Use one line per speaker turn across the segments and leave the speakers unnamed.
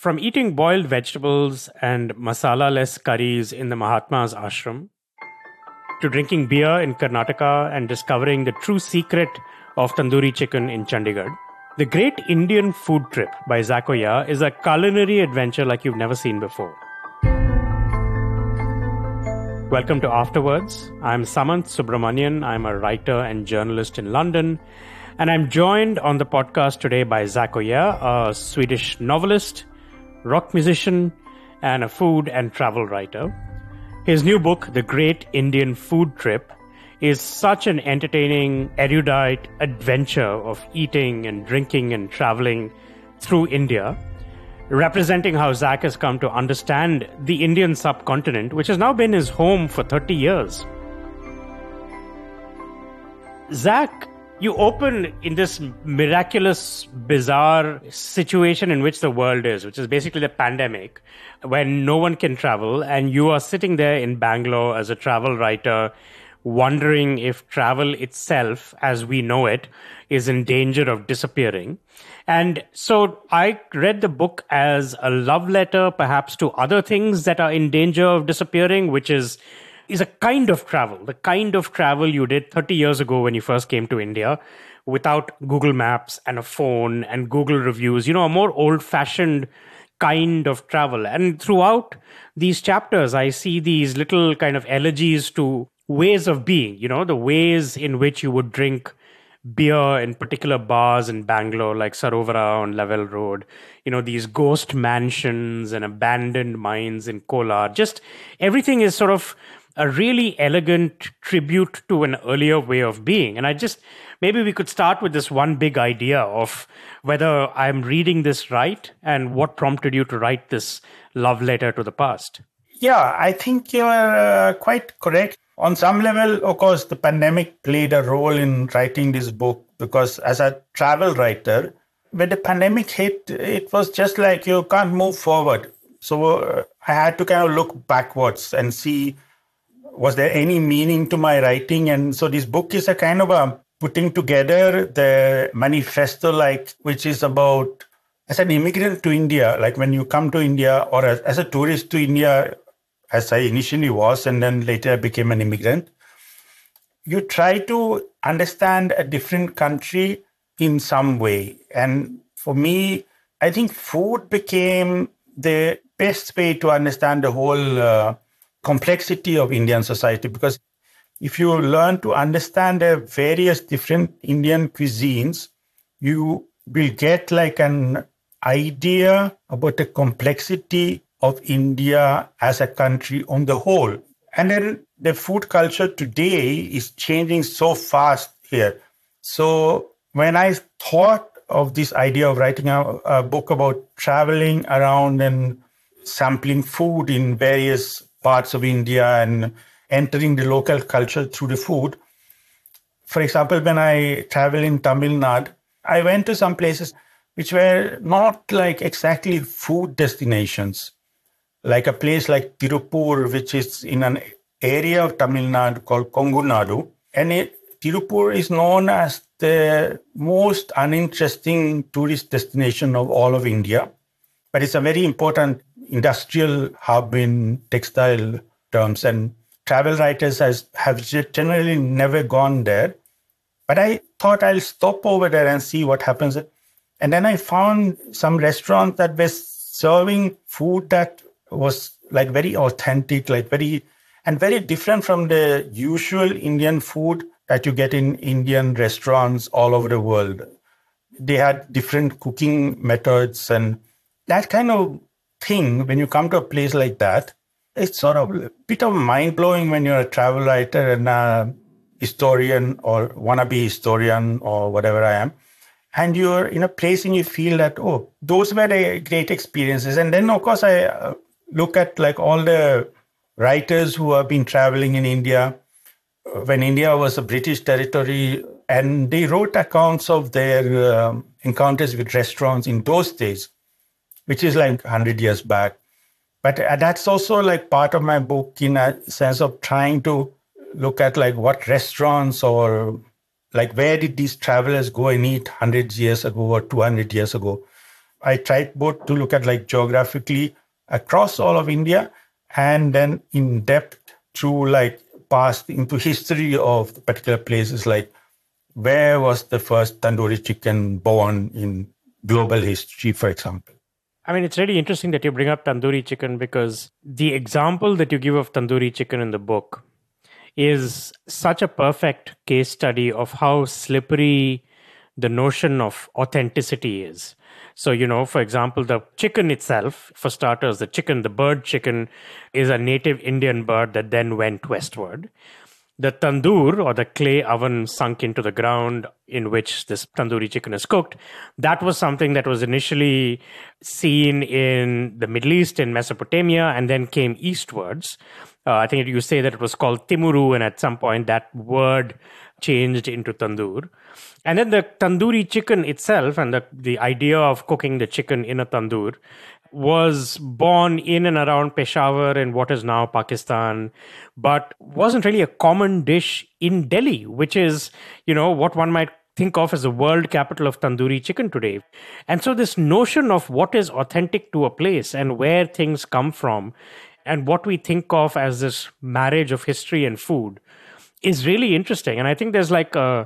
From eating boiled vegetables and masala-less curries in the Mahatma's ashram, to drinking beer in Karnataka and discovering the true secret of tandoori chicken in Chandigarh, The Great Indian Food Trip by Zach Oya is a culinary adventure like you've never seen before. Welcome to Afterwards. I'm Samanth Subramanian. I'm a writer and journalist in London. And I'm joined on the podcast today by Zach Oya, a Swedish novelist, rock musician, and a food and travel writer. His new book, The Great Indian Food Trip, is such an entertaining, erudite adventure of eating and drinking and traveling through India, representing how Zach has come to understand the Indian subcontinent, which has now been his home for 30 years. Zach, you open in this miraculous, bizarre situation in which the world is, which is basically the pandemic, when no one can travel, and you are sitting there in Bangalore as a travel writer, wondering if travel itself, as we know it, is in danger of disappearing. And so I read the book as a love letter, perhaps, to other things that are in danger of disappearing, which is a kind of travel, the kind of travel you did 30 years ago when you first came to India, without Google Maps and a phone and Google reviews, a more old-fashioned kind of travel. And throughout these chapters, I see these little kind of elegies to ways of being, the ways in which you would drink beer in particular bars in Bangalore, like Sarovara on Lavelle Road, these ghost mansions and abandoned mines in Kolar. Just everything is sort of a really elegant tribute to an earlier way of being. And maybe we could start with this one big idea of whether I'm reading this right and what prompted you to write this love letter to the past.
Yeah, I think you're quite correct. On some level, of course, the pandemic played a role in writing this book, because as a travel writer, when the pandemic hit, it was just like you can't move forward. So I had to kind of look backwards and see, was there any meaning to my writing? And so this book is a kind of a putting together the manifesto, which is about, as an immigrant to India, like when you come to India, or as a tourist to India, as I initially was, and then later I became an immigrant, you try to understand a different country in some way. And for me, I think food became the best way to understand the whole complexity of Indian society, because if you learn to understand the various different Indian cuisines, you will get like an idea about the complexity of India as a country on the whole. And then the food culture today is changing so fast here. So when I thought of this idea of writing a book about traveling around and sampling food in various parts of India and entering the local culture through the food. For example, when I travel in Tamil Nadu, I went to some places which were not like exactly food destinations, like a place like Tirupur, which is in an area of Tamil Nadu called Kongu Nadu. And Tirupur is known as the most uninteresting tourist destination of all of India. But it's a very important industrial hub in textile terms, and travel writers have generally never gone there. But I thought I'll stop over there and see what happens. And then I found some restaurants that were serving food that was like very authentic, very different from the usual Indian food that you get in Indian restaurants all over the world. They had different cooking methods, and that kind of thing, when you come to a place like that, it's sort of a bit of mind-blowing when you're a travel writer and a historian or wannabe historian or whatever I am. And you're in a place and you feel that, oh, those were the great experiences. And then, of course, I look at like all the writers who have been traveling in India when India was a British territory, and they wrote accounts of their encounters with restaurants in those days, which is like 100 years back. But that's also like part of my book, in a sense of trying to look at like what restaurants or like where did these travelers go and eat 100 years ago or 200 years ago. I tried both to look at like geographically across all of India and then in depth through like past into history of the particular places, like where was the first tandoori chicken born in global history, for example.
I mean, it's really interesting that you bring up tandoori chicken because the example that you give of tandoori chicken in the book is such a perfect case study of how slippery the notion of authenticity is. So, for example, the chicken itself, for starters, the bird chicken, is a native Indian bird that then went westward. The tandoor, or the clay oven sunk into the ground in which this tandoori chicken is cooked, that was something that was initially seen in the Middle East, in Mesopotamia, and then came eastwards. I think you say that it was called Timuru, and at some point that word changed into tandoor. And then the tandoori chicken itself, and the idea of cooking the chicken in a tandoor, was born in and around Peshawar in what is now Pakistan, but wasn't really a common dish in Delhi, which is, what one might think of as the world capital of tandoori chicken today. And so this notion of what is authentic to a place and where things come from and what we think of as this marriage of history and food is really interesting. And I think there's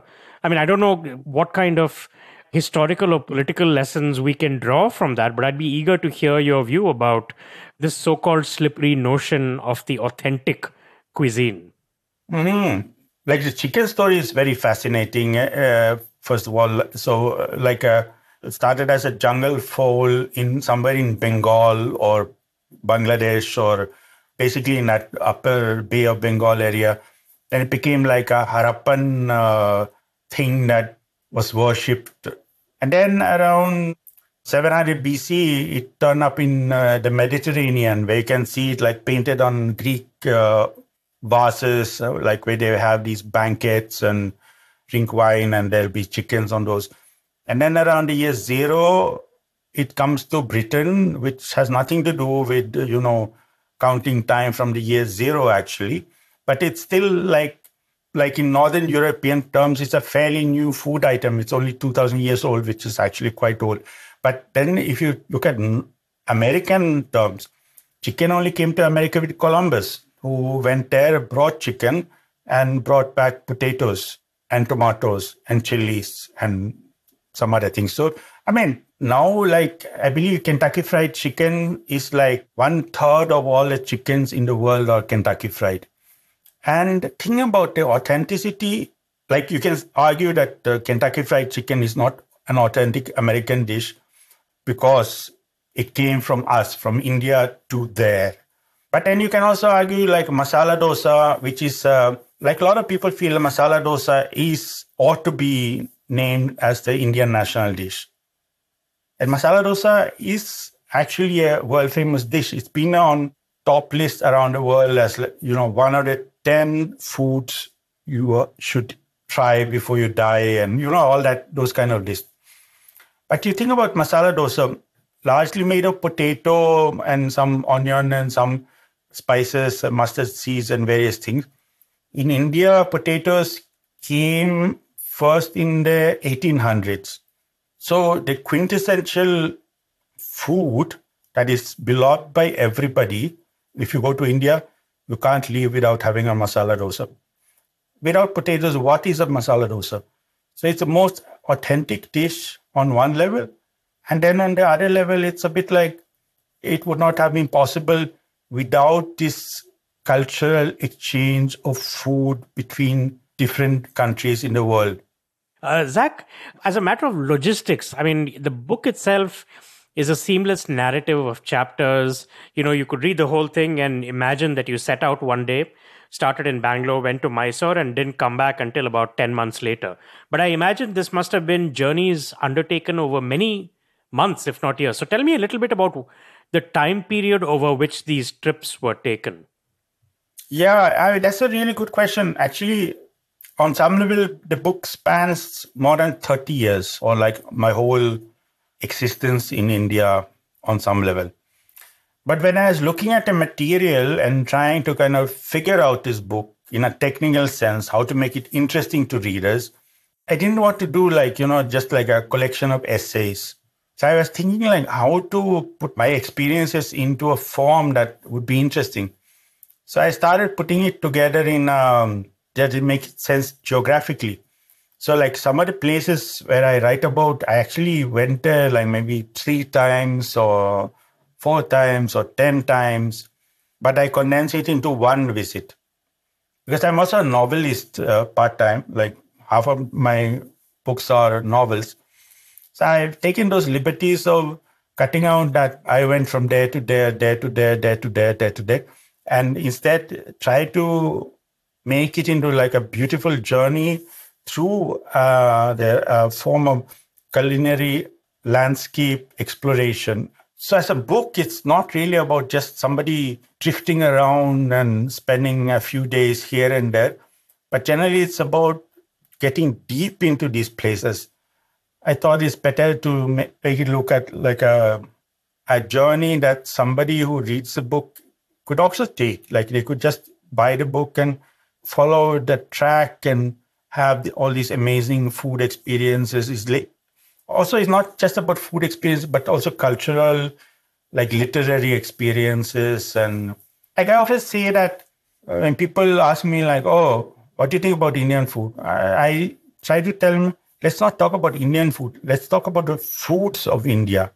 I don't know what kind of historical or political lessons we can draw from that, but I'd be eager to hear your view about this so-called slippery notion of the authentic cuisine.
Mm-hmm. Like the chicken story is very fascinating. First of all, so it started as a jungle fowl in somewhere in Bengal or Bangladesh, or basically in that upper Bay of Bengal area. And it became like a Harappan thing that was worshipped. And then around 700 BC, it turned up in the Mediterranean, where you can see it like painted on Greek vases, like where they have these banquets and drink wine, and there'll be chickens on those. And then around the year 0, it comes to Britain, which has nothing to do with, counting time from the year 0, actually. But it's still like in Northern European terms, it's a fairly new food item. It's only 2,000 years old, which is actually quite old. But then if you look at American terms, chicken only came to America with Columbus, who went there, brought chicken, and brought back potatoes and tomatoes and chilies and some other things. So, now, I believe Kentucky Fried Chicken is like 1/3 of all the chickens in the world are Kentucky Fried. And think about the authenticity, like you can argue that Kentucky Fried Chicken is not an authentic American dish because it came from us, from India to there. But then you can also argue like masala dosa, which is like a lot of people feel masala dosa ought to be named as the Indian national dish. And masala dosa is actually a world famous dish. It's been on top list around the world as, one of the 10 foods you should try before you die, and all that, those kind of lists. But you think about masala dosa, largely made of potato and some onion and some spices, mustard seeds and various things. In India, potatoes came first in the 1800s. So the quintessential food that is beloved by everybody, if you go to India, you can't live without having a masala dosa. Without potatoes, what is a masala dosa? So it's the most authentic dish on one level. And then on the other level, it's a bit like it would not have been possible without this cultural exchange of food between different countries in the world.
Zach, as a matter of logistics, the book itself is a seamless narrative of chapters. You could read the whole thing and imagine that you set out one day, started in Bangalore, went to Mysore, and didn't come back until about 10 months later. But I imagine this must have been journeys undertaken over many months, if not years. So tell me a little bit about the time period over which these trips were taken.
Yeah, that's a really good question. Actually, on some level, the book spans more than 30 years, or like my whole existence in India on some level. But when I was looking at the material and trying to kind of figure out this book in a technical sense, how to make it interesting to readers, I didn't want to do just like a collection of essays. So I was thinking like how to put my experiences into a form that would be interesting. So I started putting it together in that it makes sense geographically. So like some of the places where I write about, I actually went there like maybe 3 times or 4 times or 10 times, but I condense it into one visit. Because I'm also a novelist part time, like half of my books are novels. So I've taken those liberties of cutting out that I went from there to there, there to there, there to there, there to there, and instead try to make it into like a beautiful journey through the form of culinary landscape exploration. So as a book, it's not really about just somebody drifting around and spending a few days here and there, but generally it's about getting deep into these places. I thought it's better to make it look at like a journey that somebody who reads the book could also take. Like they could just buy the book and follow the track and have all these amazing food experiences. Also, it's not just about food experience, but also cultural, like literary experiences. And like I often say that when people ask me like, oh, what do you think about Indian food? I try to tell them, let's not talk about Indian food. Let's talk about the foods of India.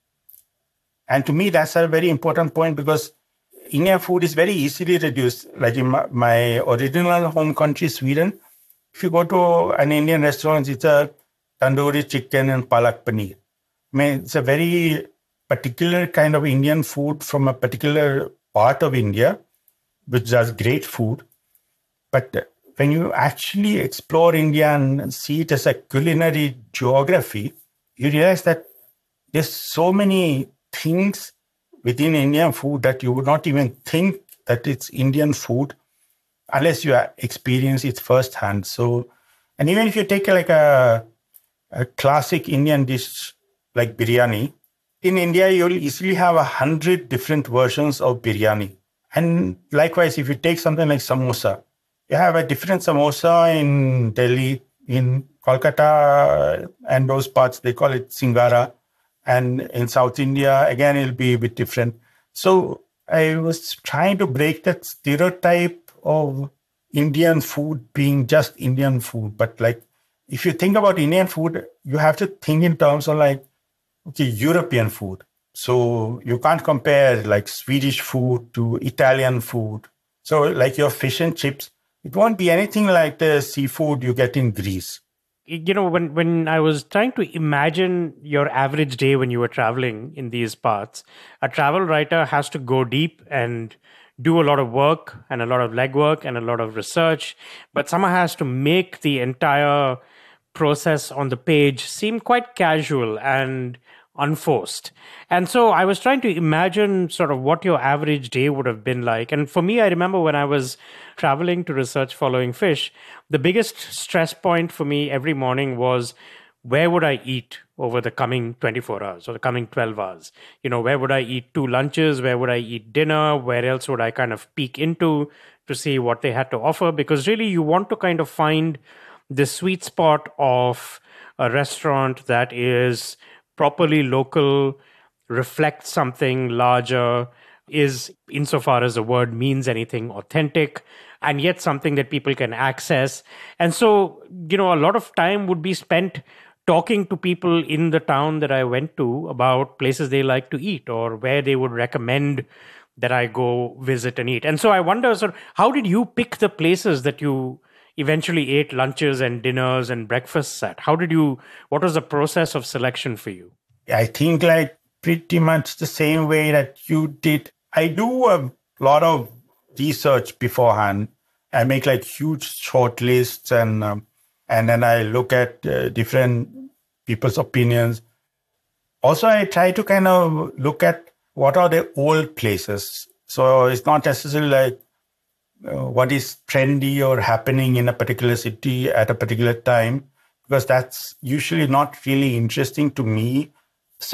And to me, that's a very important point because Indian food is very easily reduced. Like in my original home country, Sweden, if you go to an Indian restaurant, it's a tandoori chicken and palak paneer. I mean, it's a very particular kind of Indian food from a particular part of India, which does great food. But when you actually explore India and see it as a culinary geography, you realize that there's so many things within Indian food that you would not even think that it's Indian food unless you experience it firsthand. So, and even if you take like a classic Indian dish like biryani, in India, you'll easily have 100 different versions of biryani. And likewise, if you take something like samosa, you have a different samosa in Delhi, in Kolkata, and those parts, they call it singara. And in South India, again, it'll be a bit different. So I was trying to break that stereotype of Indian food being just Indian food. But like, if you think about Indian food, you have to think in terms of like, okay, European food. So you can't compare like Swedish food to Italian food. So like your fish and chips, it won't be anything like the seafood you get in Greece.
You know, when I was trying to imagine your average day when you were traveling in these parts, a travel writer has to go deep and do a lot of work and a lot of legwork and a lot of research, but someone has to make the entire process on the page seem quite casual and unforced. And so I was trying to imagine sort of what your average day would have been like. And for me, I remember when I was traveling to research following fish, the biggest stress point for me every morning was where would I eat over the coming 24 hours or the coming 12 hours? You know, where would I eat two lunches? Where would I eat dinner? Where else would I kind of peek into to see what they had to offer? Because really, you want to kind of find the sweet spot of a restaurant that is properly local, reflects something larger, is, insofar as the word means anything, authentic, and yet something that people can access. And so, you know, a lot of time would be spent talking to people in the town that I went to about places they like to eat or where they would recommend that I go visit and eat. And so I wonder, sort of, how did you pick the places that you eventually ate lunches and dinners and breakfasts at? What was the process of selection for you?
I think like pretty much the same way that you did. I do a lot of research beforehand. I make like huge short lists and then I look at different people's opinions. Also, I try to kind of look at what are the old places. So it's not necessarily like what is trendy or happening in a particular city at a particular time, because that's usually not really interesting to me. So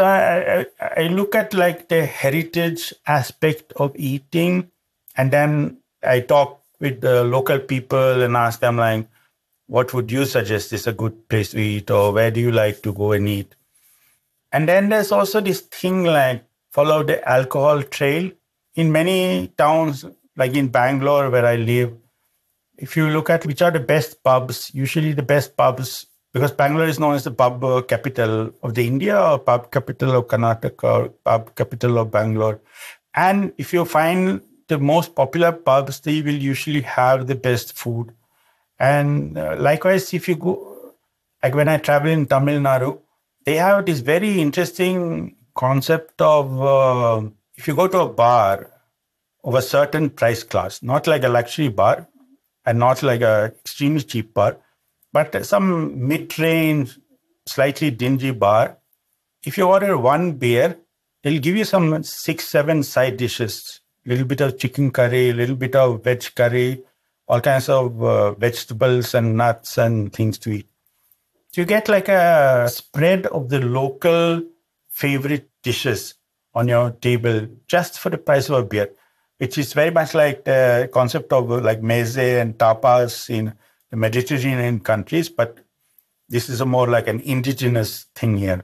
I look at like the heritage aspect of eating, and then I talk with the local people and ask them like, what would you suggest is a good place to eat, or where do you like to go and eat? And then there's also this thing like follow the alcohol trail. In many towns, like in Bangalore, where I live, if you look at which are the best pubs, usually the best pubs, because Bangalore is known as the pub capital of the India, or pub capital of Karnataka, or pub capital of Bangalore. And if you find the most popular pubs, they will usually have the best food. And likewise, if you go, like when I travel in Tamil Nadu, they have this very interesting concept of if you go to a bar of a certain price class, not like a luxury bar and not like a extremely cheap bar, but some mid-range, slightly dingy bar. If you order one beer, they'll give you some 6, 7 side dishes, a little bit of chicken curry, a little bit of veg curry, all kinds of vegetables and nuts and things to eat. So you get like a spread of the local favorite dishes on your table just for the price of a beer, which is very much like the concept of like meze and tapas in the Mediterranean countries, but this is a more like an indigenous thing here.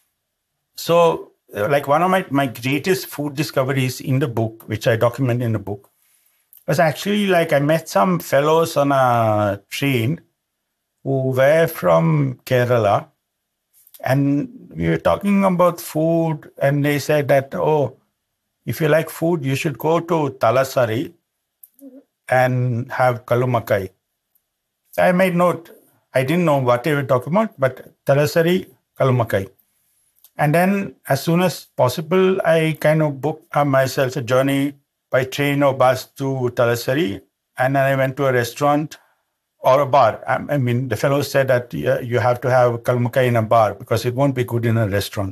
So like one of my greatest food discoveries in the book, which I document in the book, was actually like I met some fellows on a train who were from Kerala, and we were talking about food, and they said that, oh, if you like food, you should go to Talasari and have kalumakai. I made note. I didn't know what they were talking about, but Talasari, kalumakai. And then as soon as possible, I kind of booked myself a journey by train or bus to Talasari. And then I went to a restaurant or a bar. I mean, the fellow said that you have to have kalumakai in a bar because it won't be good in a restaurant.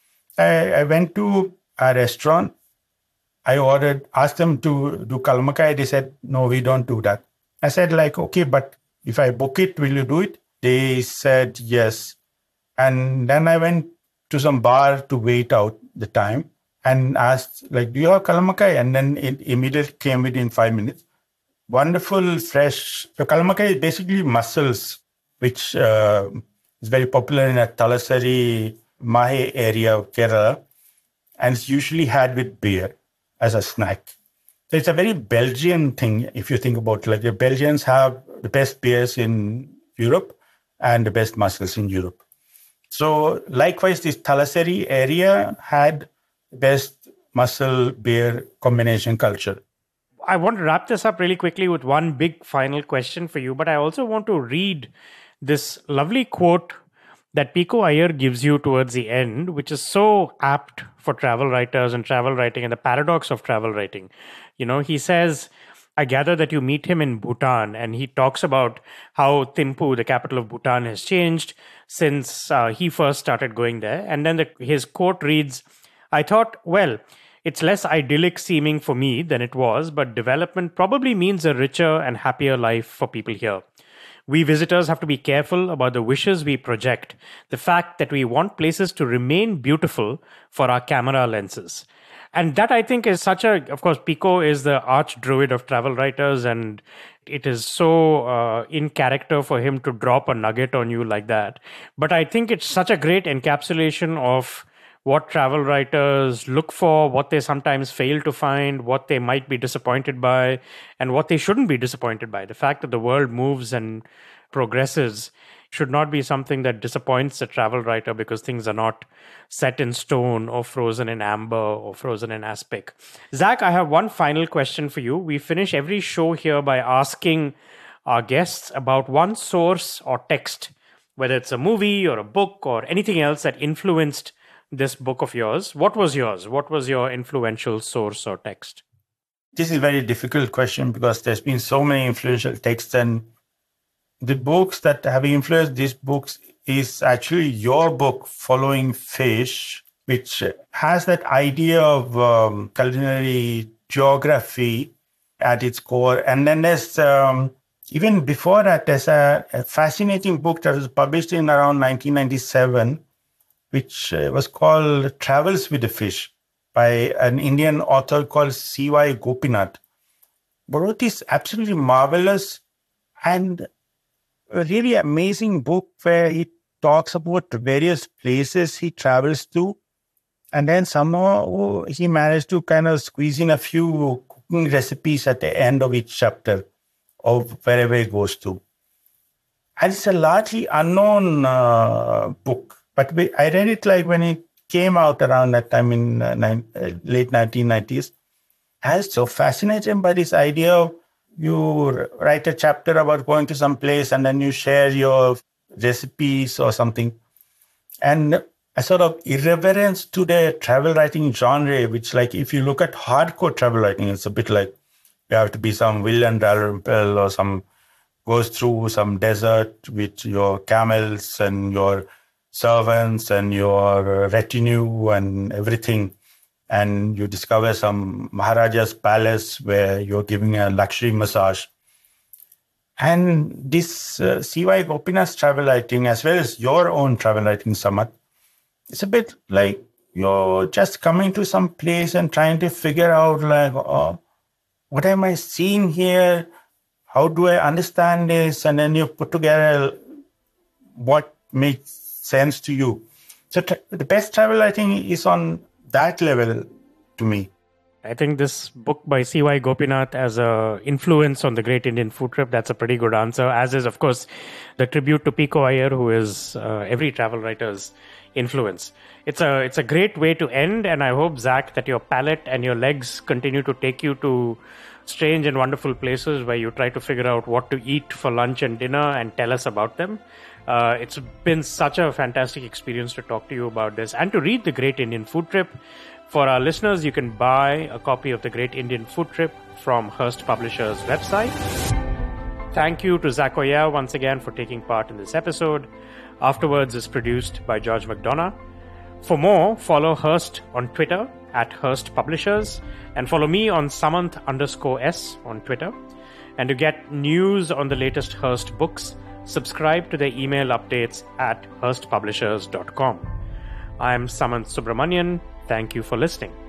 I went to a restaurant. I asked them to do kalumakai. They said, no, we don't do that. I said like, okay, but if I book it, will you do it? They said yes. And then I went to some bar to wait out the time and asked like, do you have kalumakai? And then it immediately came within 5 minutes. Wonderful, fresh. So kalumakai is basically mussels, which is very popular in the Talasari, Mahe area of Kerala. And it's usually had with beer as a snack. So it's a very Belgian thing, if you think about it. Like the Belgians have the best beers in Europe and the best mussels in Europe. So likewise, this Talasari area had best mussel beer combination culture.
I want to wrap this up really quickly with one big final question for you, but I also want to read this lovely quote that Pico Iyer gives you towards the end, which is so apt for travel writers and travel writing and the paradox of travel writing. You know, he says, I gather that you meet him in Bhutan, and he talks about how Thimphu, the capital of Bhutan, has changed since he first started going there. And then his quote reads, I thought, well, it's less idyllic seeming for me than it was, but development probably means a richer and happier life for people here. We visitors have to be careful about the wishes we project, the fact that we want places to remain beautiful for our camera lenses. And that, I think, is such a, of course, Pico is the arch druid of travel writers, and it is so in character for him to drop a nugget on you like that. But I think it's such a great encapsulation of what travel writers look for, what they sometimes fail to find, what they might be disappointed by, and what they shouldn't be disappointed by. The fact that the world moves and progresses should not be something that disappoints a travel writer because things are not set in stone or frozen in amber or frozen in aspic. Zach, I have one final question for you. We finish every show here by asking our guests about one source or text, whether it's a movie or a book or anything else that influenced this book of yours. What was yours? What was your influential source or text?
This is a very difficult question because there's been so many influential texts, and the books that have influenced these books is actually your book, Following Fish, which has that idea of culinary geography at its core. And then there's, even before that, there's a fascinating book that was published in around 1997, which was called Travels with the Fish by an Indian author called C.Y. Gopinath. Wrote this absolutely marvelous and a really amazing book where he talks about various places he travels to. And then somehow he managed to kind of squeeze in a few cooking recipes at the end of each chapter of wherever he goes to. And it's a largely unknown book, but I read it like when it came out around that time in late 1990s. I was so fascinated by this idea of you write a chapter about going to some place and then you share your recipes or something. And a sort of irreverence to the travel writing genre, which, like, if you look at hardcore travel writing, it's a bit like you have to be some William Dalrymple or some goes through some desert with your camels and your servants and your retinue and everything. And you discover some Maharaja's palace where you're giving a luxury massage. And this C.Y. Gopinath's travel writing, as well as your own travel writing, Samarth, it's a bit like you're just coming to some place and trying to figure out, like, oh, what am I seeing here? How do I understand this? And then you put together what makes sense to you. So the best travel writing is on that level to me.
I think this book by C.Y. Gopinath as a influence on the Great Indian Food Trip, that's a pretty good answer, as is, of course, the tribute to Pico Iyer, who is every travel writer's influence. It's a great way to end, and I hope, Zach, that your palate and your legs continue to take you to strange and wonderful places where you try to figure out what to eat for lunch and dinner and tell us about them. It's been such a fantastic experience to talk to you about this and to read The Great Indian Food Trip. For our listeners, you can buy a copy of The Great Indian Food Trip from Hearst Publishers' website. Thank you to Zach Oya once again for taking part in this episode. Afterwards is produced by George McDonough. For more, follow Hearst on Twitter at Hearst Publishers and follow me on Samanth_S on Twitter. And to get news on the latest Hearst books, subscribe to their email updates at hearstpublishers.com. I am Samanth Subramanian. Thank you for listening.